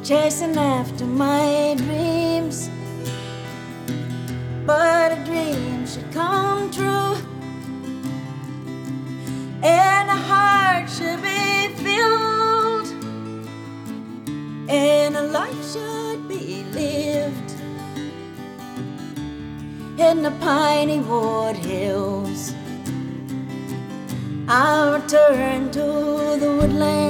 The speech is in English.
chasing after my dreams, but a dream should come true, and a heart should be filled, and a life should be lived in the piney wood hills. I'll return to the woodland